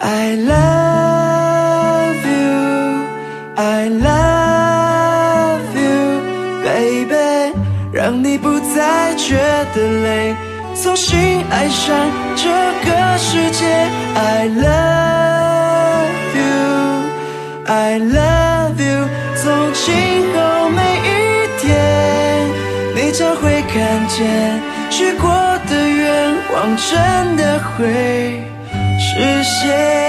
I love you, I love you, baby， 让你不再觉得累，重新爱上这个世界。I love you, I love you， 从今后每一天，你将会看见许过的愿望真的会实现。